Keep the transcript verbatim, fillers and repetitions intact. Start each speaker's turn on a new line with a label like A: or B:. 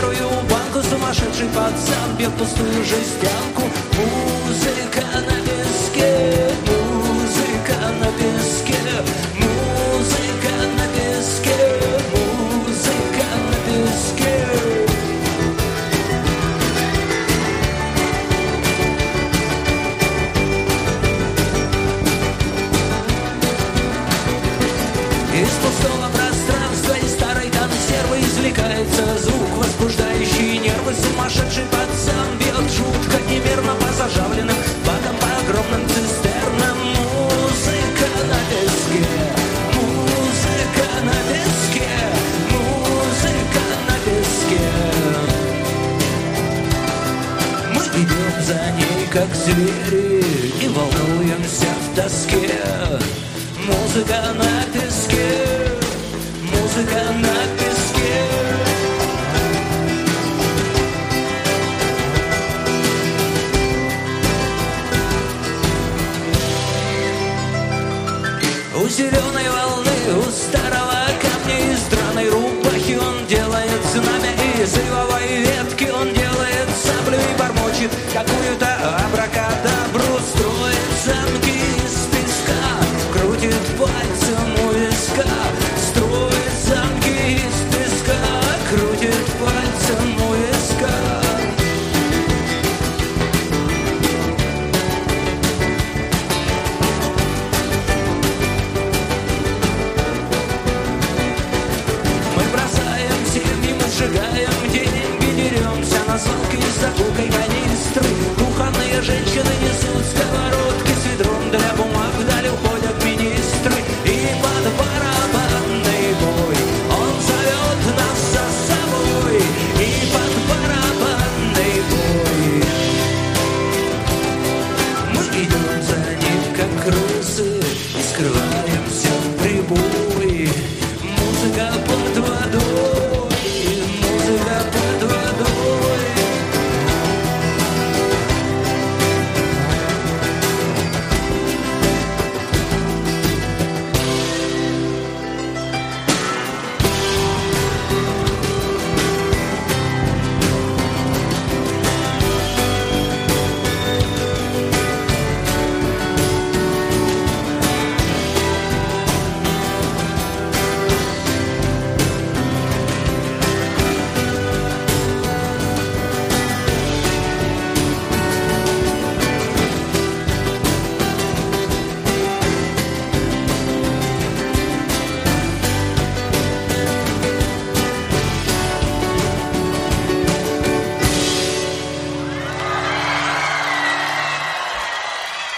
A: старую банку. Сумасшедший пацан бьет пустую жестянку. Музыка на песке, музыка на песке, музыка на песке, музыка на песке. Из пустого пространства, из старой консервы извлекается звук, возбуждающий нервы. Сумасшедший пацан бьет жутко, немерно по зажавленным бакам, по огромным цистернам. Музыка на песке, музыка на песке, музыка на песке. Мы идем за ней, как звери, и волнуемся в тоске. Музыка на песке, музыка на песке. У зеленой волны, у старого камня, из драной рубахи он делает знамя из ивовой ветки.